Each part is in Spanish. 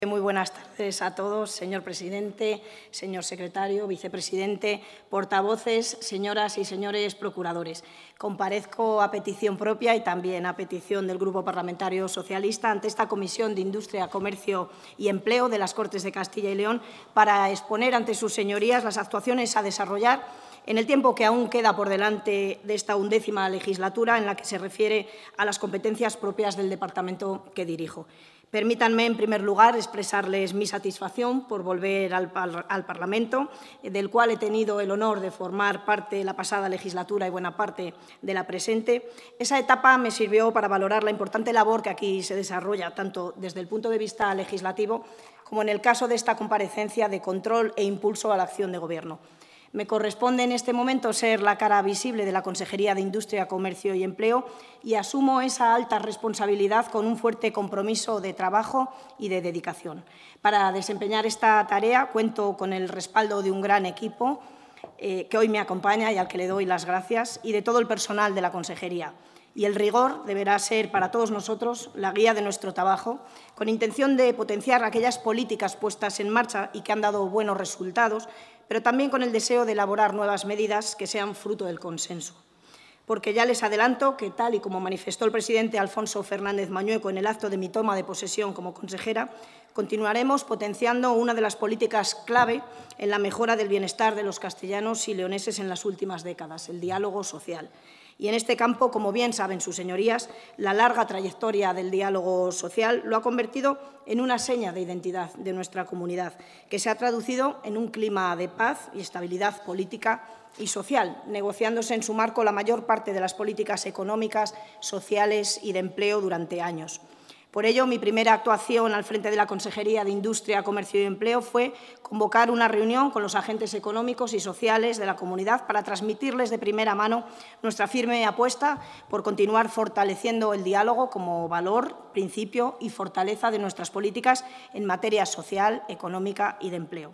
Muy buenas tardes a todos, señor presidente, señor secretario, vicepresidente, portavoces, señoras y señores procuradores. Comparezco a petición propia y también a petición del Grupo Parlamentario Socialista ante esta Comisión de Industria, Comercio y Empleo de las Cortes de Castilla y León para exponer ante sus señorías las actuaciones a desarrollar en el tiempo que aún queda por delante de esta 11ª legislatura en la que se refiere a las competencias propias del departamento que dirijo. Permítanme, en primer lugar, expresarles mi satisfacción por volver al Parlamento, del cual he tenido el honor de formar parte la pasada legislatura y buena parte de la presente. Esa etapa me sirvió para valorar la importante labor que aquí se desarrolla, tanto desde el punto de vista legislativo como en el caso de esta comparecencia de control e impulso a la acción de Gobierno. Me corresponde en este momento ser la cara visible de la Consejería de Industria, Comercio y Empleo y asumo esa alta responsabilidad con un fuerte compromiso de trabajo y de dedicación. Para desempeñar esta tarea cuento con el respaldo de un gran equipo que hoy me acompaña y al que le doy las gracias, y de todo el personal de la Consejería. Y el rigor deberá ser para todos nosotros la guía de nuestro trabajo, con intención de potenciar aquellas políticas puestas en marcha y que han dado buenos resultados, pero también con el deseo de elaborar nuevas medidas que sean fruto del consenso. Porque ya les adelanto que, tal y como manifestó el presidente Alfonso Fernández Mañueco en el acto de mi toma de posesión como consejera, continuaremos potenciando una de las políticas clave en la mejora del bienestar de los castellanos y leoneses en las últimas décadas, el diálogo social. Y en este campo, como bien saben sus señorías, la larga trayectoria del diálogo social lo ha convertido en una seña de identidad de nuestra comunidad, que se ha traducido en un clima de paz y estabilidad política y social, negociándose en su marco la mayor parte de las políticas económicas, sociales y de empleo durante años. Por ello, mi primera actuación al frente de la Consejería de Industria, Comercio y Empleo fue convocar una reunión con los agentes económicos y sociales de la comunidad para transmitirles de primera mano nuestra firme apuesta por continuar fortaleciendo el diálogo como valor, principio y fortaleza de nuestras políticas en materia social, económica y de empleo.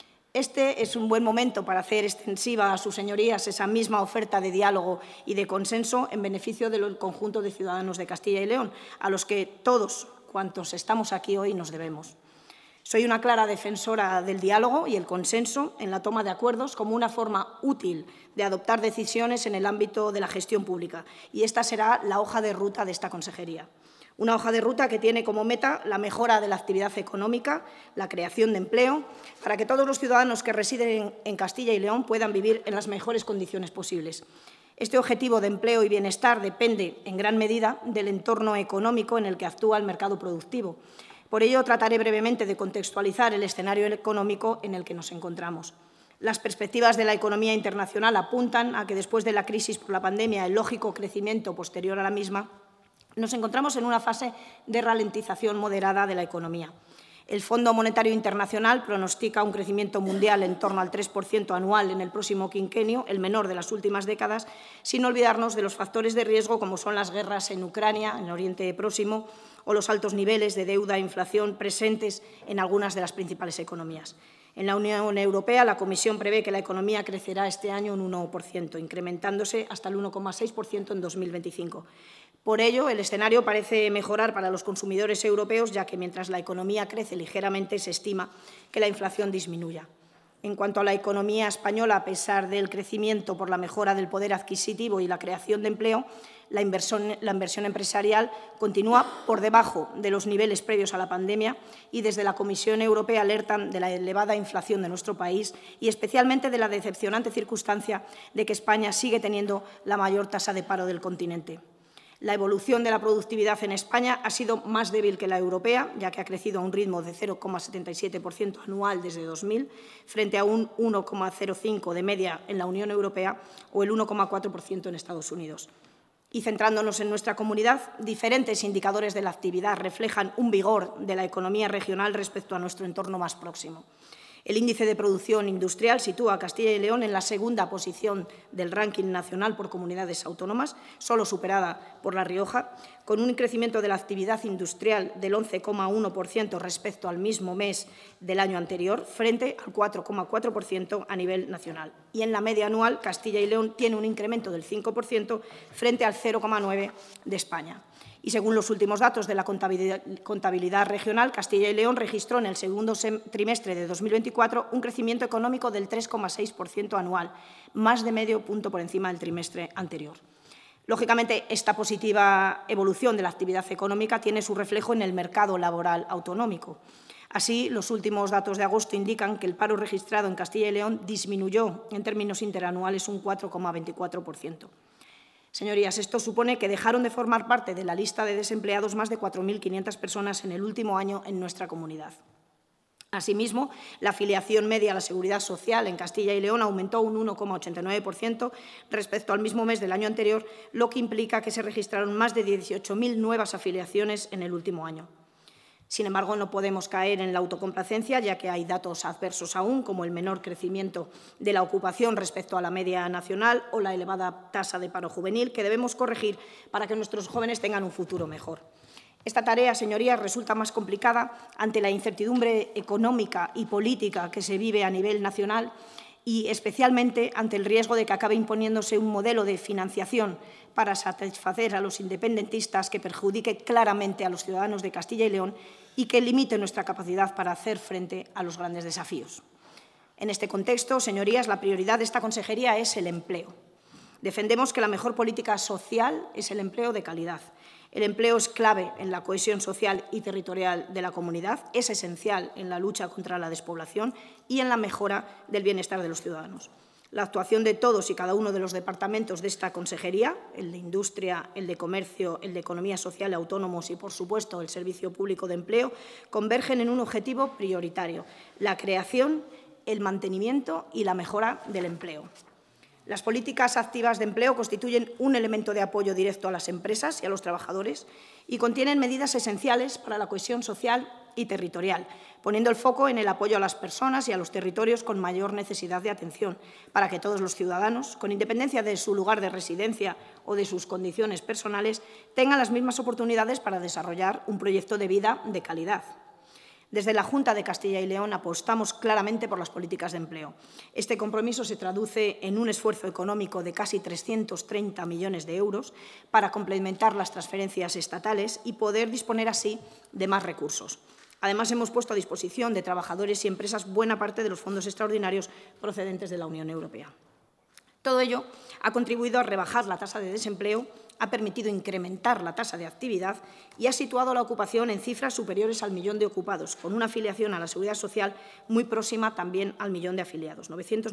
Este es un buen momento para hacer extensiva a sus señorías esa misma oferta de diálogo y de consenso en beneficio del conjunto de ciudadanos de Castilla y León, a los que todos cuantos estamos aquí hoy nos debemos. Soy una clara defensora del diálogo y el consenso en la toma de acuerdos como una forma útil de adoptar decisiones en el ámbito de la gestión pública, y esta será la hoja de ruta de esta consejería. Una hoja de ruta que tiene como meta la mejora de la actividad económica, la creación de empleo, para que todos los ciudadanos que residen en Castilla y León puedan vivir en las mejores condiciones posibles. Este objetivo de empleo y bienestar depende, en gran medida, del entorno económico en el que actúa el mercado productivo. Por ello, trataré brevemente de contextualizar el escenario económico en el que nos encontramos. Las perspectivas de la economía internacional apuntan a que, después de la crisis por la pandemia, el lógico crecimiento posterior a la misma, nos encontramos en una fase de ralentización moderada de la economía. El Fondo Monetario Internacional pronostica un crecimiento mundial en torno al 3% anual en el próximo quinquenio, el menor de las últimas décadas, sin olvidarnos de los factores de riesgo como son las guerras en Ucrania, en Oriente Próximo, o los altos niveles de deuda e inflación presentes en algunas de las principales economías. En la Unión Europea, la Comisión prevé que la economía crecerá este año un 1%, incrementándose hasta el 1,6% en 2025. Por ello, el escenario parece mejorar para los consumidores europeos, ya que mientras la economía crece ligeramente, se estima que la inflación disminuya. En cuanto a la economía española, a pesar del crecimiento por la mejora del poder adquisitivo y la creación de empleo, la inversión empresarial continúa por debajo de los niveles previos a la pandemia, y desde la Comisión Europea alertan de la elevada inflación de nuestro país y especialmente de la decepcionante circunstancia de que España sigue teniendo la mayor tasa de paro del continente. La evolución de la productividad en España ha sido más débil que la europea, ya que ha crecido a un ritmo de 0,77% anual desde 2000, frente a un 1,05% de media en la Unión Europea o el 1,4% en Estados Unidos. Y centrándonos en nuestra comunidad, diferentes indicadores de la actividad reflejan un vigor de la economía regional respecto a nuestro entorno más próximo. El índice de producción industrial sitúa a Castilla y León en la segunda posición del ranking nacional por comunidades autónomas, solo superada por La Rioja, con un crecimiento de la actividad industrial del 11,1% respecto al mismo mes del año anterior, frente al 4,4% a nivel nacional. Y en la media anual, Castilla y León tiene un incremento del 5% frente al 0,9% de España. Y según los últimos datos de la contabilidad regional, Castilla y León registró en el segundo trimestre de 2024 un crecimiento económico del 3,6% anual, más de medio punto por encima del trimestre anterior. Lógicamente, esta positiva evolución de la actividad económica tiene su reflejo en el mercado laboral autonómico. Así, los últimos datos de agosto indican que el paro registrado en Castilla y León disminuyó en términos interanuales un 4,24%. Señorías, esto supone que dejaron de formar parte de la lista de desempleados más de 4.500 personas en el último año en nuestra comunidad. Asimismo, la afiliación media a la Seguridad Social en Castilla y León aumentó un 1,89% respecto al mismo mes del año anterior, lo que implica que se registraron más de 18.000 nuevas afiliaciones en el último año. Sin embargo, no podemos caer en la autocomplacencia, ya que hay datos adversos aún, como el menor crecimiento de la ocupación respecto a la media nacional o la elevada tasa de paro juvenil, que debemos corregir para que nuestros jóvenes tengan un futuro mejor. Esta tarea, señorías, resulta más complicada ante la incertidumbre económica y política que se vive a nivel nacional y especialmente ante el riesgo de que acabe imponiéndose un modelo de financiación para satisfacer a los independentistas que perjudique claramente a los ciudadanos de Castilla y León y que limite nuestra capacidad para hacer frente a los grandes desafíos. En este contexto, señorías, la prioridad de esta consejería es el empleo. Defendemos que la mejor política social es el empleo de calidad. El empleo es clave en la cohesión social y territorial de la comunidad, es esencial en la lucha contra la despoblación y en la mejora del bienestar de los ciudadanos. La actuación de todos y cada uno de los departamentos de esta consejería, el de Industria, el de Comercio, el de Economía Social y Autónomos y, por supuesto, el Servicio Público de Empleo, convergen en un objetivo prioritario: la creación, el mantenimiento y la mejora del empleo. Las políticas activas de empleo constituyen un elemento de apoyo directo a las empresas y a los trabajadores y contienen medidas esenciales para la cohesión social y territorial, poniendo el foco en el apoyo a las personas y a los territorios con mayor necesidad de atención, para que todos los ciudadanos, con independencia de su lugar de residencia o de sus condiciones personales, tengan las mismas oportunidades para desarrollar un proyecto de vida de calidad. Desde la Junta de Castilla y León apostamos claramente por las políticas de empleo. Este compromiso se traduce en un esfuerzo económico de casi 330 millones de euros para complementar las transferencias estatales y poder disponer así de más recursos. Además, hemos puesto a disposición de trabajadores y empresas buena parte de los fondos extraordinarios procedentes de la Unión Europea. Todo ello ha contribuido a rebajar la tasa de desempleo, ha permitido incrementar la tasa de actividad y ha situado la ocupación en cifras superiores al millón de ocupados, con una afiliación a la Seguridad Social muy próxima también al millón de afiliados,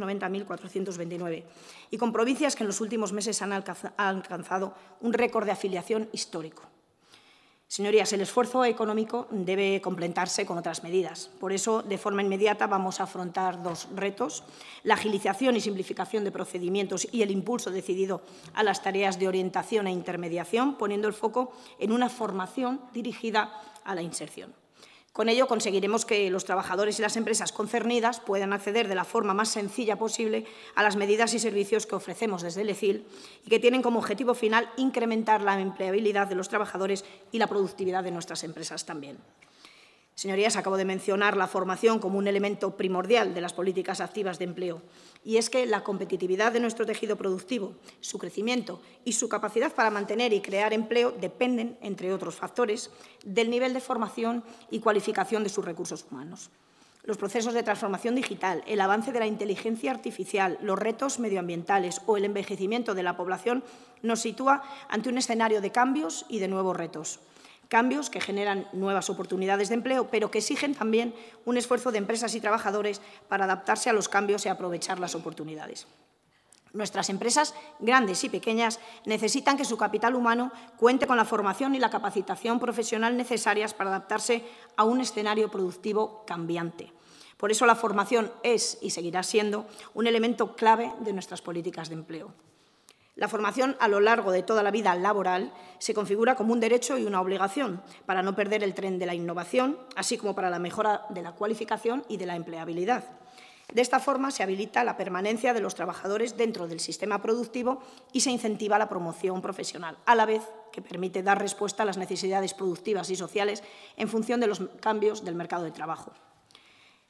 990.429, y con provincias que en los últimos meses han alcanzado un récord de afiliación histórico. Señorías, el esfuerzo económico debe complementarse con otras medidas. Por eso, de forma inmediata, vamos a afrontar dos retos: la agilización y simplificación de procedimientos y el impulso decidido a las tareas de orientación e intermediación, poniendo el foco en una formación dirigida a la inserción. Con ello, conseguiremos que los trabajadores y las empresas concernidas puedan acceder de la forma más sencilla posible a las medidas y servicios que ofrecemos desde el ECIL y que tienen como objetivo final incrementar la empleabilidad de los trabajadores y la productividad de nuestras empresas también. Señorías, acabo de mencionar la formación como un elemento primordial de las políticas activas de empleo. Y es que la competitividad de nuestro tejido productivo, su crecimiento y su capacidad para mantener y crear empleo dependen, entre otros factores, del nivel de formación y cualificación de sus recursos humanos. Los procesos de transformación digital, el avance de la inteligencia artificial, los retos medioambientales o el envejecimiento de la población nos sitúa ante un escenario de cambios y de nuevos retos. Cambios que generan nuevas oportunidades de empleo, pero que exigen también un esfuerzo de empresas y trabajadores para adaptarse a los cambios y aprovechar las oportunidades. Nuestras empresas, grandes y pequeñas, necesitan que su capital humano cuente con la formación y la capacitación profesional necesarias para adaptarse a un escenario productivo cambiante. Por eso la formación es y seguirá siendo un elemento clave de nuestras políticas de empleo. La formación a lo largo de toda la vida laboral se configura como un derecho y una obligación para no perder el tren de la innovación, así como para la mejora de la cualificación y de la empleabilidad. De esta forma se habilita la permanencia de los trabajadores dentro del sistema productivo y se incentiva la promoción profesional, a la vez que permite dar respuesta a las necesidades productivas y sociales en función de los cambios del mercado de trabajo.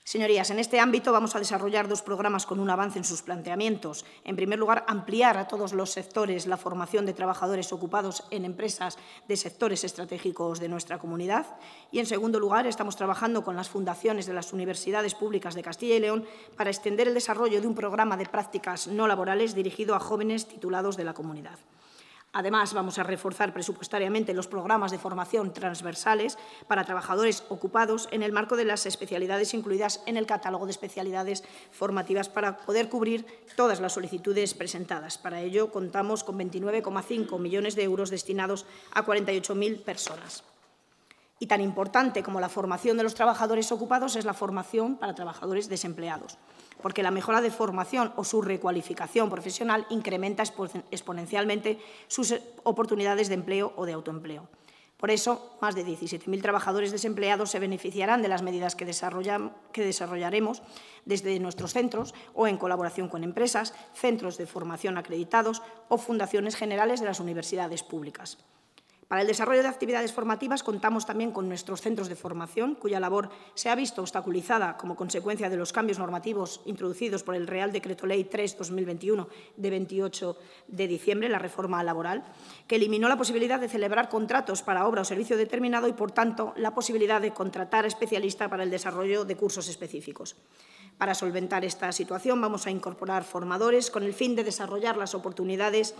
Señorías, en este ámbito vamos a desarrollar dos programas con un avance en sus planteamientos. En primer lugar, ampliar a todos los sectores la formación de trabajadores ocupados en empresas de sectores estratégicos de nuestra comunidad. Y, en segundo lugar, estamos trabajando con las fundaciones de las universidades públicas de Castilla y León para extender el desarrollo de un programa de prácticas no laborales dirigido a jóvenes titulados de la comunidad. Además, vamos a reforzar presupuestariamente los programas de formación transversales para trabajadores ocupados en el marco de las especialidades incluidas en el catálogo de especialidades formativas para poder cubrir todas las solicitudes presentadas. Para ello, contamos con 29,5 millones de euros destinados a 48.000 personas. Y tan importante como la formación de los trabajadores ocupados es la formación para trabajadores desempleados, porque la mejora de formación o su recualificación profesional incrementa exponencialmente sus oportunidades de empleo o de autoempleo. Por eso, más de 17.000 trabajadores desempleados se beneficiarán de las medidas que desarrollaremos desde nuestros centros o en colaboración con empresas, centros de formación acreditados o fundaciones generales de las universidades públicas. Para el desarrollo de actividades formativas contamos también con nuestros centros de formación, cuya labor se ha visto obstaculizada como consecuencia de los cambios normativos introducidos por el Real Decreto Ley 3/2021 de 28 de diciembre, la reforma laboral, que eliminó la posibilidad de celebrar contratos para obra o servicio determinado y, por tanto, la posibilidad de contratar a especialista para el desarrollo de cursos específicos. Para solventar esta situación vamos a incorporar formadores con el fin de desarrollar las oportunas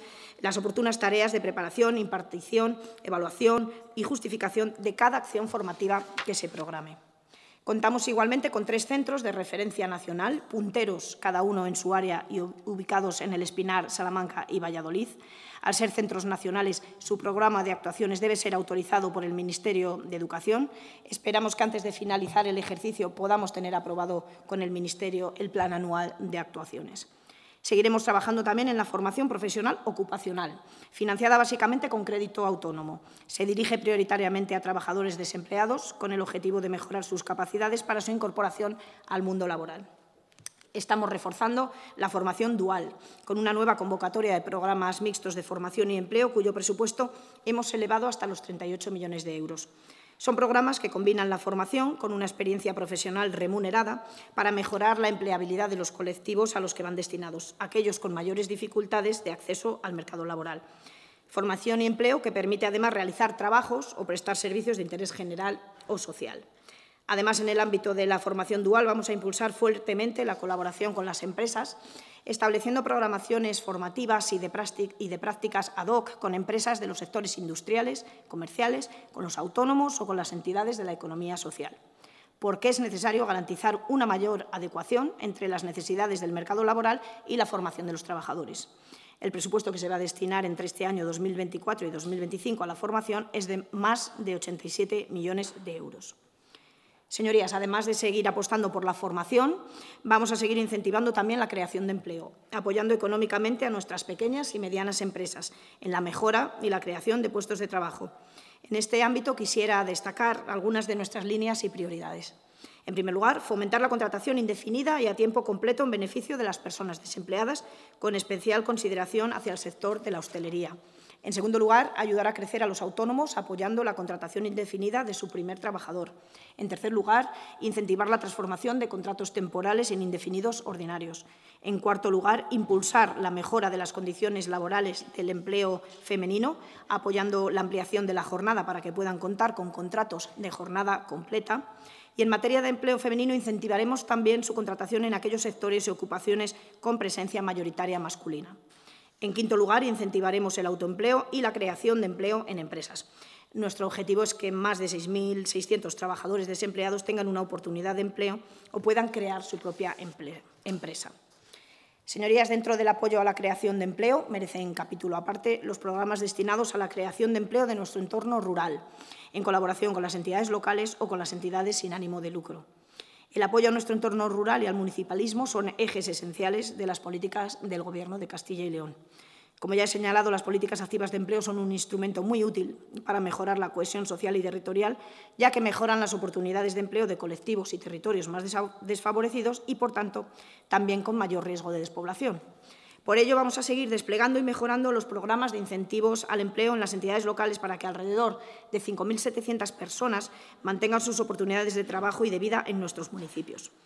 tareas de preparación, impartición, evaluación y justificación de cada acción formativa que se programe. Contamos igualmente con 3 centros de referencia nacional, punteros cada uno en su área y ubicados en El Espinar, Salamanca y Valladolid. Al ser centros nacionales, su programa de actuaciones debe ser autorizado por el Ministerio de Educación. Esperamos que antes de finalizar el ejercicio podamos tener aprobado con el Ministerio el Plan Anual de Actuaciones. Seguiremos trabajando también en la formación profesional ocupacional, financiada básicamente con crédito autónomo. Se dirige prioritariamente a trabajadores desempleados con el objetivo de mejorar sus capacidades para su incorporación al mundo laboral. Estamos reforzando la formación dual, con una nueva convocatoria de programas mixtos de formación y empleo, cuyo presupuesto hemos elevado hasta los 38 millones de euros. Son programas que combinan la formación con una experiencia profesional remunerada para mejorar la empleabilidad de los colectivos a los que van destinados, aquellos con mayores dificultades de acceso al mercado laboral. Formación y empleo que permite además realizar trabajos o prestar servicios de interés general o social. Además, en el ámbito de la formación dual vamos a impulsar fuertemente la colaboración con las empresas, estableciendo programaciones formativas y de prácticas ad hoc con empresas de los sectores industriales, comerciales, con los autónomos o con las entidades de la economía social. Porque es necesario garantizar una mayor adecuación entre las necesidades del mercado laboral y la formación de los trabajadores. El presupuesto que se va a destinar entre este año 2024 y 2025 a la formación es de más de 87 millones de euros. Señorías, además de seguir apostando por la formación, vamos a seguir incentivando también la creación de empleo, apoyando económicamente a nuestras pequeñas y medianas empresas en la mejora y la creación de puestos de trabajo. En este ámbito quisiera destacar algunas de nuestras líneas y prioridades. En primer lugar, fomentar la contratación indefinida y a tiempo completo en beneficio de las personas desempleadas, con especial consideración hacia el sector de la hostelería. En segundo lugar, ayudar a crecer a los autónomos apoyando la contratación indefinida de su primer trabajador. En tercer lugar, incentivar la transformación de contratos temporales en indefinidos ordinarios. En cuarto lugar, impulsar la mejora de las condiciones laborales del empleo femenino, apoyando la ampliación de la jornada para que puedan contar con contratos de jornada completa. Y en materia de empleo femenino, incentivaremos también su contratación en aquellos sectores y ocupaciones con presencia mayoritaria masculina. En quinto lugar, incentivaremos el autoempleo y la creación de empleo en empresas. Nuestro objetivo es que más de 6.600 trabajadores desempleados tengan una oportunidad de empleo o puedan crear su propia empresa. Señorías, dentro del apoyo a la creación de empleo, merecen capítulo aparte los programas destinados a la creación de empleo de nuestro entorno rural, en colaboración con las entidades locales o con las entidades sin ánimo de lucro. El apoyo a nuestro entorno rural y al municipalismo son ejes esenciales de las políticas del Gobierno de Castilla y León. Como ya he señalado, las políticas activas de empleo son un instrumento muy útil para mejorar la cohesión social y territorial, ya que mejoran las oportunidades de empleo de colectivos y territorios más desfavorecidos y, por tanto, también con mayor riesgo de despoblación. Por ello, vamos a seguir desplegando y mejorando los programas de incentivos al empleo en las entidades locales para que alrededor de 5.700 personas mantengan sus oportunidades de trabajo y de vida en nuestros municipios.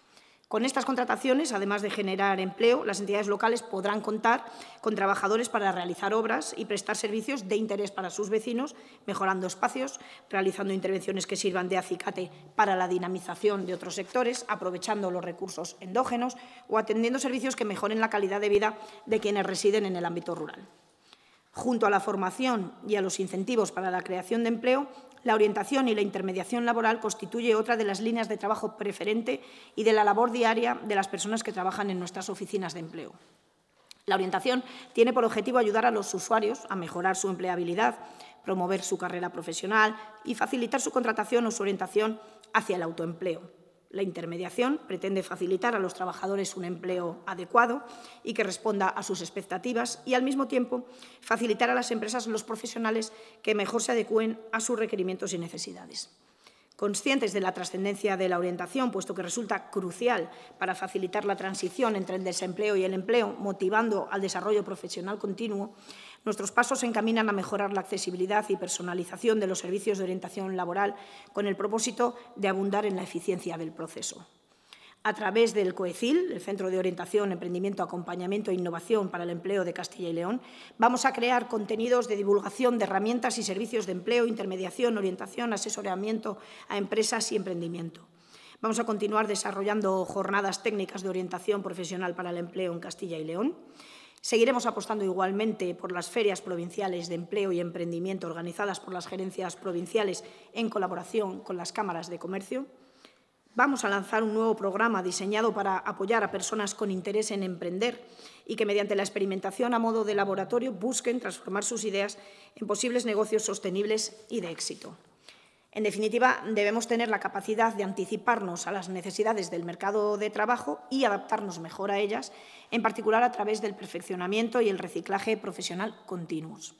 Con estas contrataciones, además de generar empleo, las entidades locales podrán contar con trabajadores para realizar obras y prestar servicios de interés para sus vecinos, mejorando espacios, realizando intervenciones que sirvan de acicate para la dinamización de otros sectores, aprovechando los recursos endógenos o atendiendo servicios que mejoren la calidad de vida de quienes residen en el ámbito rural. Junto a la formación y a los incentivos para la creación de empleo, la orientación y la intermediación laboral constituye otra de las líneas de trabajo preferente y de la labor diaria de las personas que trabajan en nuestras oficinas de empleo. La orientación tiene por objetivo ayudar a los usuarios a mejorar su empleabilidad, promover su carrera profesional y facilitar su contratación o su orientación hacia el autoempleo. La intermediación pretende facilitar a los trabajadores un empleo adecuado y que responda a sus expectativas y, al mismo tiempo, facilitar a las empresas los profesionales que mejor se adecúen a sus requerimientos y necesidades. Conscientes de la trascendencia de la orientación, puesto que resulta crucial para facilitar la transición entre el desempleo y el empleo, motivando al desarrollo profesional continuo, nuestros pasos se encaminan a mejorar la accesibilidad y personalización de los servicios de orientación laboral con el propósito de abundar en la eficiencia del proceso. A través del COECIL, el Centro de Orientación, Emprendimiento, Acompañamiento e Innovación para el Empleo de Castilla y León, vamos a crear contenidos de divulgación de herramientas y servicios de empleo, intermediación, orientación, asesoramiento a empresas y emprendimiento. Vamos a continuar desarrollando jornadas técnicas de orientación profesional para el empleo en Castilla y León. Seguiremos apostando igualmente por las ferias provinciales de empleo y emprendimiento organizadas por las gerencias provinciales en colaboración con las cámaras de comercio. Vamos a lanzar un nuevo programa diseñado para apoyar a personas con interés en emprender y que, mediante la experimentación a modo de laboratorio, busquen transformar sus ideas en posibles negocios sostenibles y de éxito. En definitiva, debemos tener la capacidad de anticiparnos a las necesidades del mercado de trabajo y adaptarnos mejor a ellas, en particular a través del perfeccionamiento y el reciclaje profesional continuos.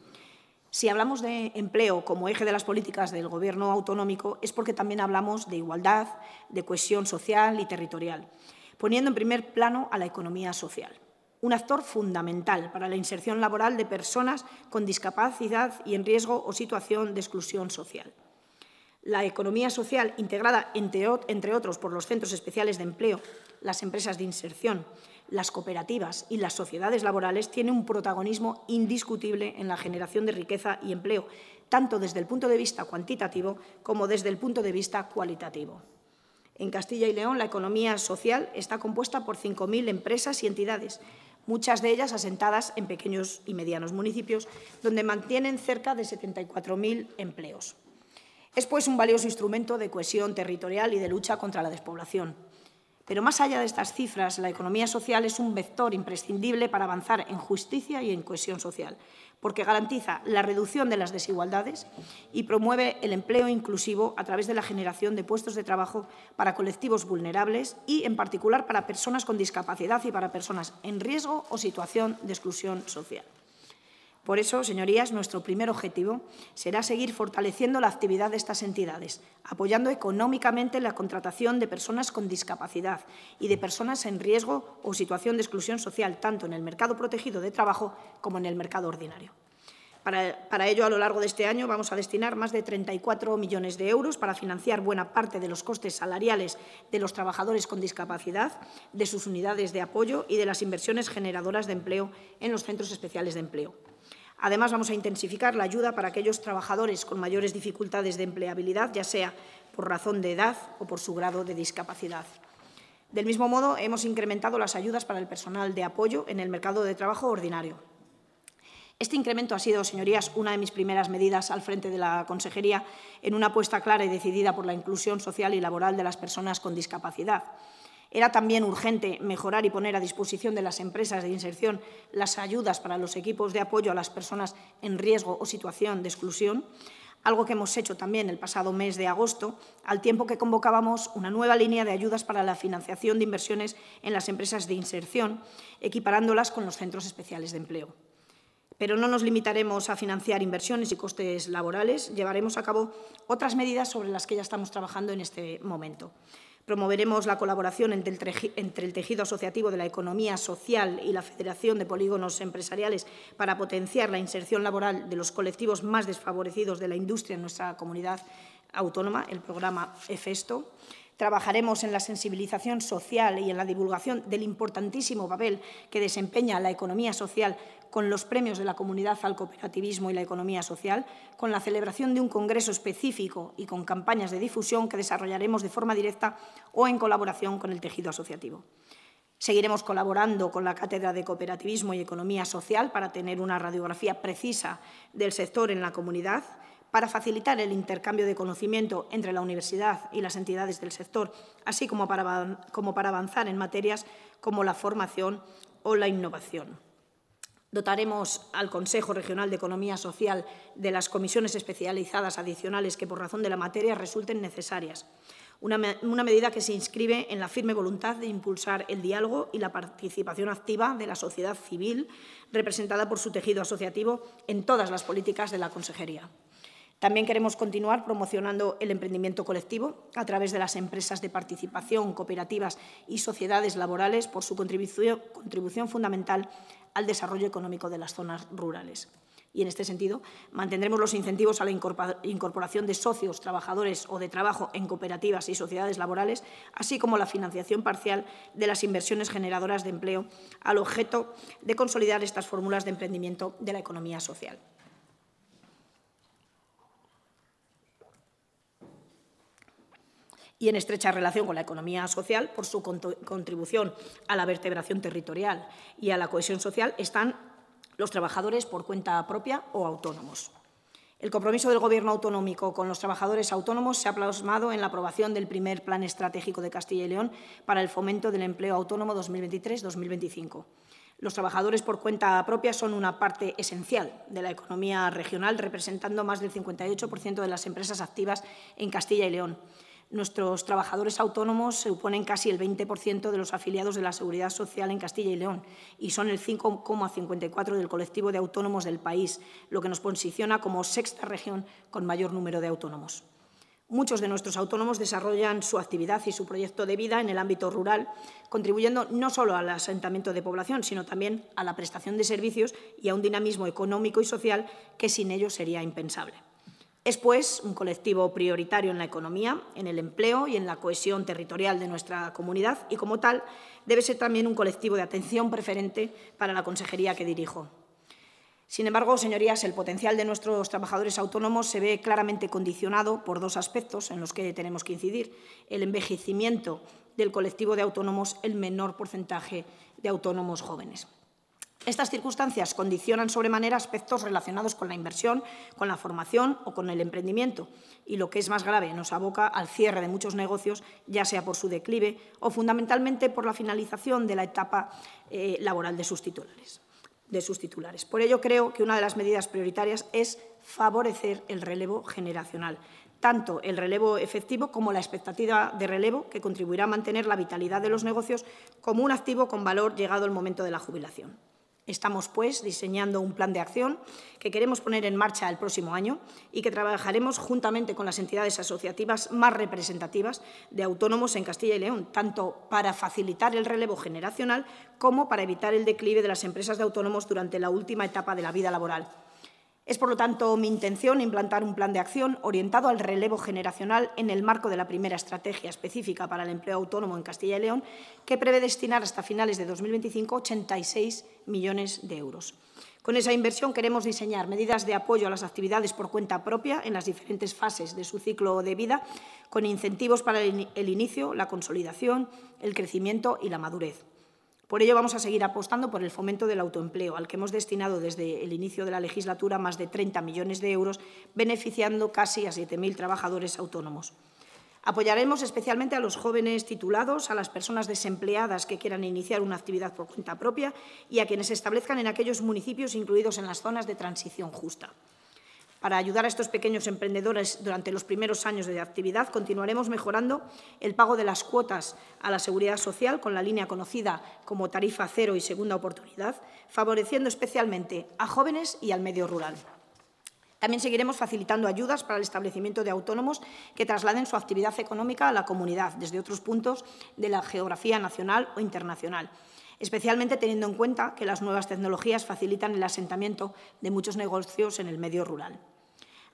Si hablamos de empleo como eje de las políticas del Gobierno autonómico, es porque también hablamos de igualdad, de cohesión social y territorial, poniendo en primer plano a la economía social, un actor fundamental para la inserción laboral de personas con discapacidad y en riesgo o situación de exclusión social. La economía social, integrada, entre otros, por los centros especiales de empleo, las empresas de inserción, las cooperativas y las sociedades laborales, tiene un protagonismo indiscutible en la generación de riqueza y empleo, tanto desde el punto de vista cuantitativo como desde el punto de vista cualitativo. En Castilla y León, la economía social está compuesta por 5.000 empresas y entidades, muchas de ellas asentadas en pequeños y medianos municipios, donde mantienen cerca de 74.000 empleos. Es, pues, un valioso instrumento de cohesión territorial y de lucha contra la despoblación. Pero más allá de estas cifras, la economía social es un vector imprescindible para avanzar en justicia y en cohesión social, porque garantiza la reducción de las desigualdades y promueve el empleo inclusivo a través de la generación de puestos de trabajo para colectivos vulnerables y, en particular, para personas con discapacidad y para personas en riesgo o situación de exclusión social. Por eso, señorías, nuestro primer objetivo será seguir fortaleciendo la actividad de estas entidades, apoyando económicamente la contratación de personas con discapacidad y de personas en riesgo o situación de exclusión social, tanto en el mercado protegido de trabajo como en el mercado ordinario. Para ello, a lo largo de este año, vamos a destinar más de 34 millones de euros para financiar buena parte de los costes salariales de los trabajadores con discapacidad, de sus unidades de apoyo y de las inversiones generadoras de empleo en los centros especiales de empleo. Además, vamos a intensificar la ayuda para aquellos trabajadores con mayores dificultades de empleabilidad, ya sea por razón de edad o por su grado de discapacidad. Del mismo modo, hemos incrementado las ayudas para el personal de apoyo en el mercado de trabajo ordinario. Este incremento ha sido, señorías, una de mis primeras medidas al frente de la Consejería en una apuesta clara y decidida por la inclusión social y laboral de las personas con discapacidad. Era también urgente mejorar y poner a disposición de las empresas de inserción las ayudas para los equipos de apoyo a las personas en riesgo o situación de exclusión, algo que hemos hecho también el pasado mes de agosto, al tiempo que convocábamos una nueva línea de ayudas para la financiación de inversiones en las empresas de inserción, equiparándolas con los centros especiales de empleo. Pero no nos limitaremos a financiar inversiones y costes laborales, llevaremos a cabo otras medidas sobre las que ya estamos trabajando en este momento. Promoveremos la colaboración entre el tejido asociativo de la economía social y la Federación de Polígonos Empresariales para potenciar la inserción laboral de los colectivos más desfavorecidos de la industria en nuestra comunidad autónoma, el programa EFESTO. Trabajaremos en la sensibilización social y en la divulgación del importantísimo papel que desempeña la economía social con los premios de la comunidad al cooperativismo y la economía social, con la celebración de un congreso específico y con campañas de difusión que desarrollaremos de forma directa o en colaboración con el tejido asociativo. Seguiremos colaborando con la Cátedra de Cooperativismo y Economía Social para tener una radiografía precisa del sector en la comunidad, para facilitar el intercambio de conocimiento entre la universidad y las entidades del sector, así como para avanzar en materias como la formación o la innovación. Dotaremos al Consejo Regional de Economía Social de las comisiones especializadas adicionales que, por razón de la materia, resulten necesarias. Una medida que se inscribe en la firme voluntad de impulsar el diálogo y la participación activa de la sociedad civil, representada por su tejido asociativo, en todas las políticas de la Consejería. También queremos continuar promocionando el emprendimiento colectivo a través de las empresas de participación, cooperativas y sociedades laborales por su contribución fundamental al desarrollo económico de las zonas rurales. Y, en este sentido, mantendremos los incentivos a la incorporación de socios, trabajadores o de trabajo en cooperativas y sociedades laborales, así como la financiación parcial de las inversiones generadoras de empleo, al objeto de consolidar estas fórmulas de emprendimiento de la economía social. Y en estrecha relación con la economía social, por su contribución a la vertebración territorial y a la cohesión social, están los trabajadores por cuenta propia o autónomos. El compromiso del Gobierno autonómico con los trabajadores autónomos se ha plasmado en la aprobación del primer Plan Estratégico de Castilla y León para el fomento del empleo autónomo 2023-2025. Los trabajadores por cuenta propia son una parte esencial de la economía regional, representando más del 58% de las empresas activas en Castilla y León. Nuestros trabajadores autónomos suponen casi el 20% de los afiliados de la Seguridad Social en Castilla y León y son el 5,54% del colectivo de autónomos del país, lo que nos posiciona como sexta región con mayor número de autónomos. Muchos de nuestros autónomos desarrollan su actividad y su proyecto de vida en el ámbito rural, contribuyendo no solo al asentamiento de población, sino también a la prestación de servicios y a un dinamismo económico y social que sin ello sería impensable. Es, pues, un colectivo prioritario en la economía, en el empleo y en la cohesión territorial de nuestra comunidad y, como tal, debe ser también un colectivo de atención preferente para la consejería que dirijo. Sin embargo, señorías, el potencial de nuestros trabajadores autónomos se ve claramente condicionado por dos aspectos en los que tenemos que incidir: el envejecimiento del colectivo de autónomos, el menor porcentaje de autónomos jóvenes. Estas circunstancias condicionan sobremanera aspectos relacionados con la inversión, con la formación o con el emprendimiento y, lo que es más grave, nos aboca al cierre de muchos negocios, ya sea por su declive o fundamentalmente por la finalización de la etapa laboral de sus titulares. Por ello, creo que una de las medidas prioritarias es favorecer el relevo generacional, tanto el relevo efectivo como la expectativa de relevo, que contribuirá a mantener la vitalidad de los negocios como un activo con valor llegado el momento de la jubilación. Estamos, pues, diseñando un plan de acción que queremos poner en marcha el próximo año y que trabajaremos juntamente con las entidades asociativas más representativas de autónomos en Castilla y León, tanto para facilitar el relevo generacional como para evitar el declive de las empresas de autónomos durante la última etapa de la vida laboral. Es, por lo tanto, mi intención implantar un plan de acción orientado al relevo generacional en el marco de la primera estrategia específica para el empleo autónomo en Castilla y León, que prevé destinar hasta finales de 2025 86 millones de euros. Con esa inversión queremos diseñar medidas de apoyo a las actividades por cuenta propia en las diferentes fases de su ciclo de vida, con incentivos para el inicio, la consolidación, el crecimiento y la madurez. Por ello, vamos a seguir apostando por el fomento del autoempleo, al que hemos destinado desde el inicio de la legislatura más de 30 millones de euros, beneficiando casi a 7.000 trabajadores autónomos. Apoyaremos especialmente a los jóvenes titulados, a las personas desempleadas que quieran iniciar una actividad por cuenta propia y a quienes se establezcan en aquellos municipios incluidos en las zonas de transición justa. Para ayudar a estos pequeños emprendedores durante los primeros años de actividad, continuaremos mejorando el pago de las cuotas a la Seguridad Social con la línea conocida como tarifa cero y segunda oportunidad, favoreciendo especialmente a jóvenes y al medio rural. También seguiremos facilitando ayudas para el establecimiento de autónomos que trasladen su actividad económica a la comunidad desde otros puntos de la geografía nacional o internacional, especialmente teniendo en cuenta que las nuevas tecnologías facilitan el asentamiento de muchos negocios en el medio rural.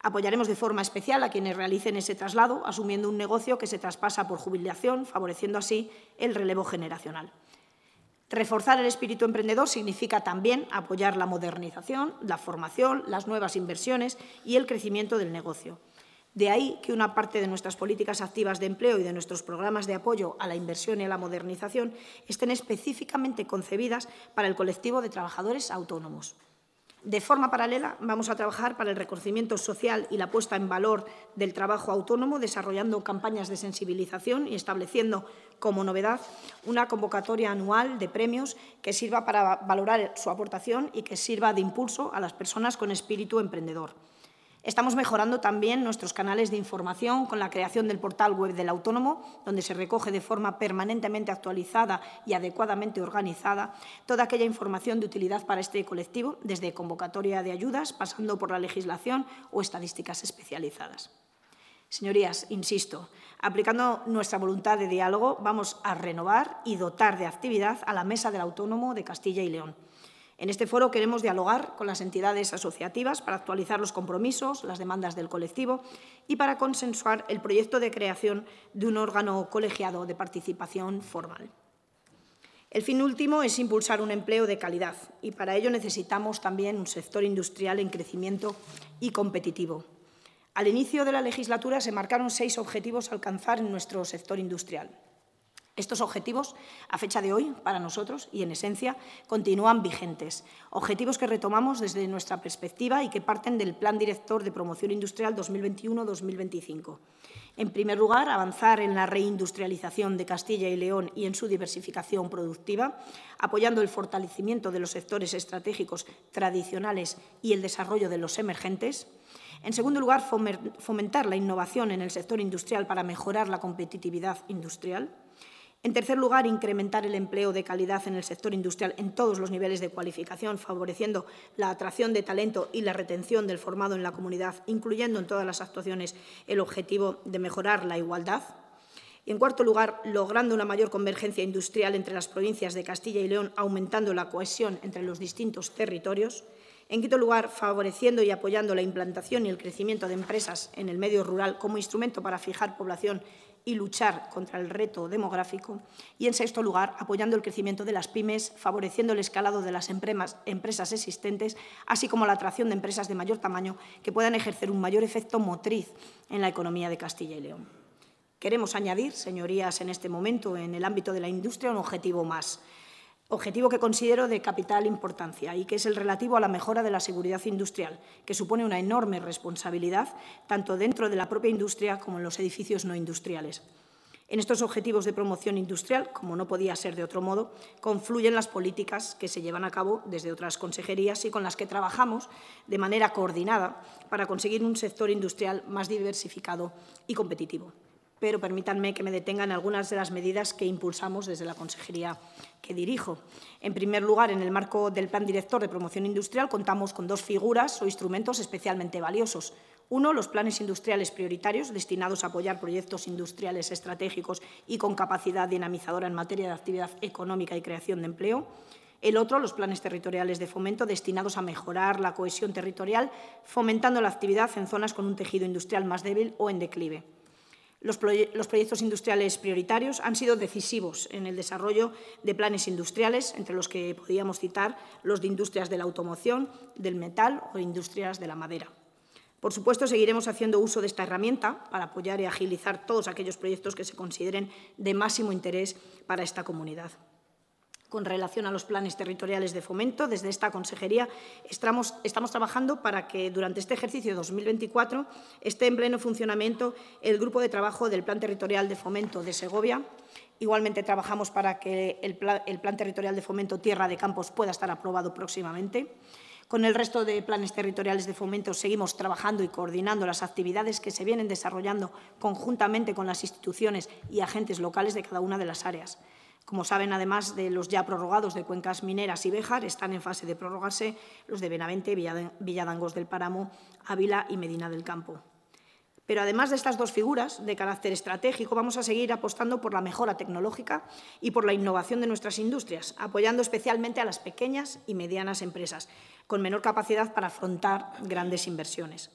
Apoyaremos de forma especial a quienes realicen ese traslado, asumiendo un negocio que se traspasa por jubilación, favoreciendo así el relevo generacional. Reforzar el espíritu emprendedor significa también apoyar la modernización, la formación, las nuevas inversiones y el crecimiento del negocio. De ahí que una parte de nuestras políticas activas de empleo y de nuestros programas de apoyo a la inversión y a la modernización estén específicamente concebidas para el colectivo de trabajadores autónomos. De forma paralela, vamos a trabajar para el reconocimiento social y la puesta en valor del trabajo autónomo, desarrollando campañas de sensibilización y estableciendo como novedad una convocatoria anual de premios que sirva para valorar su aportación y que sirva de impulso a las personas con espíritu emprendedor. Estamos mejorando también nuestros canales de información con la creación del portal web del autónomo, donde se recoge de forma permanentemente actualizada y adecuadamente organizada toda aquella información de utilidad para este colectivo, desde convocatoria de ayudas, pasando por la legislación o estadísticas especializadas. Señorías, insisto, aplicando nuestra voluntad de diálogo, vamos a renovar y dotar de actividad a la Mesa del Autónomo de Castilla y León. En este foro queremos dialogar con las entidades asociativas para actualizar los compromisos, las demandas del colectivo y para consensuar el proyecto de creación de un órgano colegiado de participación formal. El fin último es impulsar un empleo de calidad y para ello necesitamos también un sector industrial en crecimiento y competitivo. Al inicio de la legislatura se marcaron 6 objetivos a alcanzar en nuestro sector industrial. Estos objetivos, a fecha de hoy, para nosotros y en esencia, continúan vigentes. Objetivos que retomamos desde nuestra perspectiva y que parten del Plan Director de Promoción Industrial 2021-2025. En primer lugar, avanzar en la reindustrialización de Castilla y León y en su diversificación productiva, apoyando el fortalecimiento de los sectores estratégicos tradicionales y el desarrollo de los emergentes. En segundo lugar, fomentar la innovación en el sector industrial para mejorar la competitividad industrial. En tercer lugar, incrementar el empleo de calidad en el sector industrial en todos los niveles de cualificación, favoreciendo la atracción de talento y la retención del formado en la comunidad, incluyendo en todas las actuaciones el objetivo de mejorar la igualdad. Y, en cuarto lugar, logrando una mayor convergencia industrial entre las provincias de Castilla y León, aumentando la cohesión entre los distintos territorios. En quinto lugar, favoreciendo y apoyando la implantación y el crecimiento de empresas en el medio rural como instrumento para fijar población y luchar contra el reto demográfico. Y, en sexto lugar, apoyando el crecimiento de las pymes, favoreciendo el escalado de las empresas existentes, así como la atracción de empresas de mayor tamaño que puedan ejercer un mayor efecto motriz en la economía de Castilla y León. Queremos añadir, señorías, en este momento, en el ámbito de la industria, un objetivo más. Objetivo que considero de capital importancia y que es el relativo a la mejora de la seguridad industrial, que supone una enorme responsabilidad tanto dentro de la propia industria como en los edificios no industriales. En estos objetivos de promoción industrial, como no podía ser de otro modo, confluyen las políticas que se llevan a cabo desde otras consejerías y con las que trabajamos de manera coordinada para conseguir un sector industrial más diversificado y competitivo. Pero permítanme que me detenga en algunas de las medidas que impulsamos desde la consejería que dirijo. En primer lugar, en el marco del Plan Director de Promoción Industrial contamos con 2 figuras o instrumentos especialmente valiosos. Uno, los planes industriales prioritarios destinados a apoyar proyectos industriales estratégicos y con capacidad dinamizadora en materia de actividad económica y creación de empleo. El otro, los planes territoriales de fomento destinados a mejorar la cohesión territorial, fomentando la actividad en zonas con un tejido industrial más débil o en declive. Los proyectos industriales prioritarios han sido decisivos en el desarrollo de planes industriales, entre los que podíamos citar los de industrias de la automoción, del metal o industrias de la madera. Por supuesto, seguiremos haciendo uso de esta herramienta para apoyar y agilizar todos aquellos proyectos que se consideren de máximo interés para esta comunidad. Con relación a los planes territoriales de fomento, desde esta consejería estamos trabajando para que durante este ejercicio 2024 esté en pleno funcionamiento el grupo de trabajo del Plan Territorial de Fomento de Segovia. Igualmente trabajamos para que el Plan Territorial de Fomento Tierra de Campos pueda estar aprobado próximamente. Con el resto de planes territoriales de fomento seguimos trabajando y coordinando las actividades que se vienen desarrollando conjuntamente con las instituciones y agentes locales de cada una de las áreas. Como saben, además de los ya prorrogados de Cuencas Mineras y Béjar, están en fase de prorrogarse los de Benavente, Villadangos del Páramo, Ávila y Medina del Campo. Pero además de estas 2 figuras de carácter estratégico, vamos a seguir apostando por la mejora tecnológica y por la innovación de nuestras industrias, apoyando especialmente a las pequeñas y medianas empresas, con menor capacidad para afrontar grandes inversiones.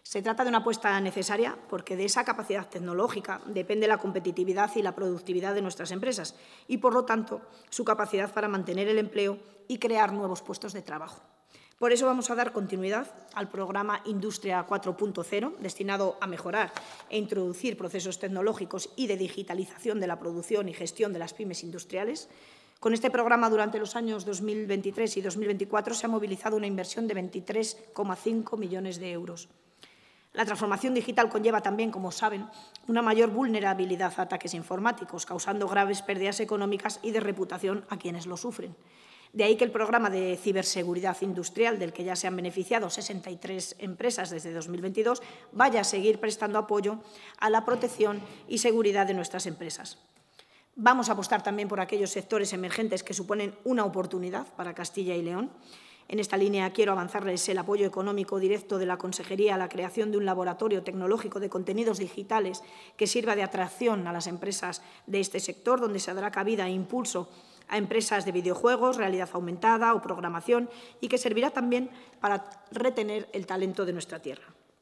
Se trata de una apuesta necesaria porque de esa capacidad tecnológica depende la competitividad y la productividad de nuestras empresas y, por lo tanto, su capacidad para mantener el empleo y crear nuevos puestos de trabajo. Por eso vamos a dar continuidad al programa Industria 4.0, destinado a mejorar e introducir procesos tecnológicos y de digitalización de la producción y gestión de las pymes industriales. Con este programa, durante los años 2023 y 2024, se ha movilizado una inversión de 23,5 millones de euros. La transformación digital conlleva también, como saben, una mayor vulnerabilidad a ataques informáticos, causando graves pérdidas económicas y de reputación a quienes lo sufren. De ahí que el programa de ciberseguridad industrial, del que ya se han beneficiado 63 empresas desde 2022, vaya a seguir prestando apoyo a la protección y seguridad de nuestras empresas. Vamos a apostar también por aquellos sectores emergentes que suponen una oportunidad para Castilla y León. En esta línea quiero avanzarles el apoyo económico directo de la Consejería a la creación de un laboratorio tecnológico de contenidos digitales que sirva de atracción a las empresas de este sector, donde se dará cabida e impulso a empresas de videojuegos, realidad aumentada o programación y que servirá también para retener el talento de nuestra tierra.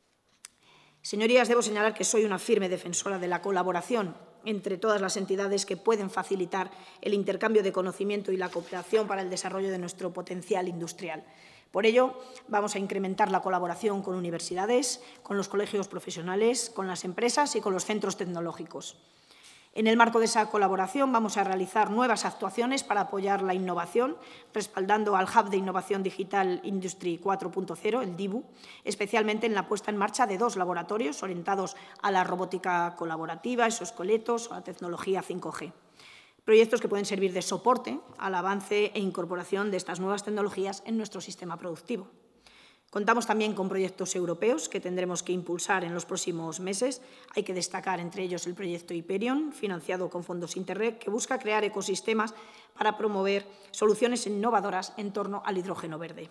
Señorías, debo señalar que soy una firme defensora de la colaboración entre todas las entidades que pueden facilitar el intercambio de conocimiento y la cooperación para el desarrollo de nuestro potencial industrial. Por ello, vamos a incrementar la colaboración con universidades, con los colegios profesionales, con las empresas y con los centros tecnológicos. En el marco de esa colaboración vamos a realizar nuevas actuaciones para apoyar la innovación, respaldando al Hub de Innovación Digital Industry 4.0, el DIBU, especialmente en la puesta en marcha de 2 laboratorios orientados a la robótica colaborativa, exoesqueletos o a la tecnología 5G. Proyectos que pueden servir de soporte al avance e incorporación de estas nuevas tecnologías en nuestro sistema productivo. Contamos también con proyectos europeos que tendremos que impulsar en los próximos meses. Hay que destacar entre ellos el proyecto Hyperion, financiado con fondos Interreg, que busca crear ecosistemas para promover soluciones innovadoras en torno al hidrógeno verde.